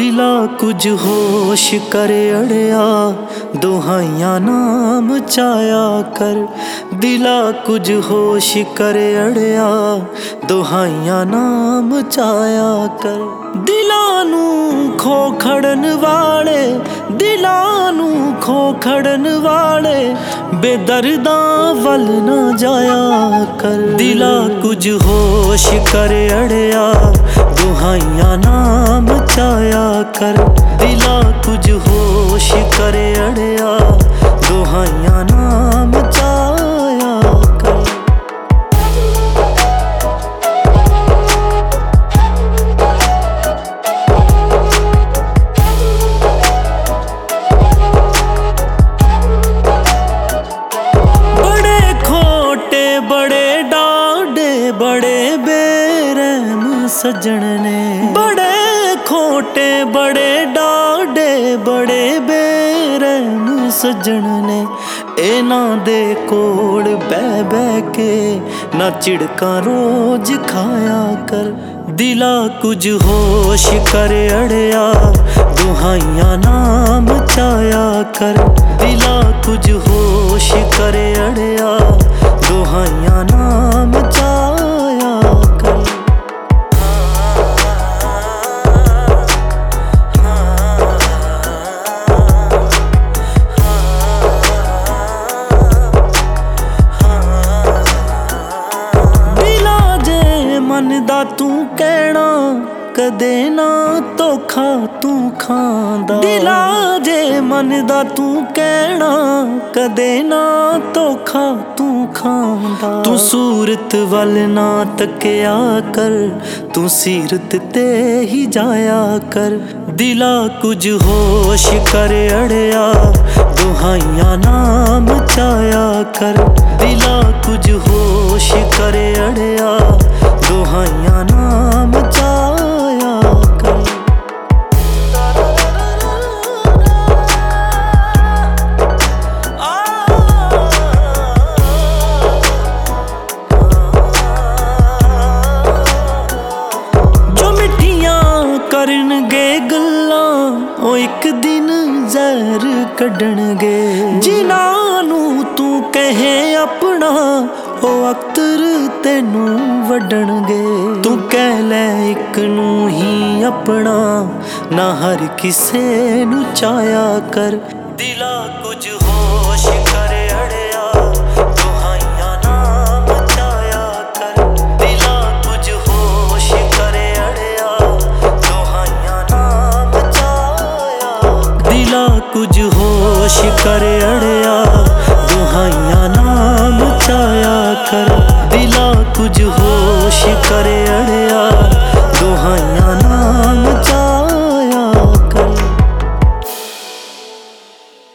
दिला कुछ होश कर अड़िया दुहाइयां नाम चाया कर। दिला कुछ होश कर अड़िया दुहाइयां नाम चाया कर। दिलां नूं खो खड़न वाले दिलां नूं खो खड़न वाले बेदर्दां वल ना जाया कर। दिला कुछ होश कर अड़िया दुहाइयां नाम चाया कर। दिला कुछ होश कर अड़िया दुहाइयां नाम चाया कर। बड़े खोटे बड़े डाढ़े बड़े बेरहम सज्जन ने। बड़े खोटे बड़े डाढ़े बड़े बेरहम सज्जन ने। इन्हां दे कोल बह बह के ना झिड़कां रोज खाया कर। दिला कुछ होश कर अड़िया दुहाइयां नाम चाया कर। दिला कुछ होश कर अड़िया दुहाइयां नाम चाया कर। मन दा तू कहना कदे ना धोखा तू खांदा। दिला जे मन दा तू कहना कदे ना धोखा तू खांदा। तू सूरत वल ना तकिया कर तू सीरत ते ही जाया कर। दिला कुछ होश कर अड़िया दुहाइयां नाम चाया कर। दिला कुछ होश कर अड़िया दुहाइयां नाम चाया कर। जो मिठियां करनगे गल्लां ओ एक दिन जहर कड्डणगे। जिन्हां नूं तू कहे अपना ओ अख्तर तेनू वड्डणगे। तू कह लै इक नूं ही अपना ना हर किसे नू चाया कर। दिला कुछ होश कर अड़िया दुहाइयां नाम चाया कर। दिला कुछ होश कर अड़िया दुहाइयां नाम चाया कर। दिला कुछ होश कर अड़िया दुहाइयां नाम चाया कर। दिला कुछ हो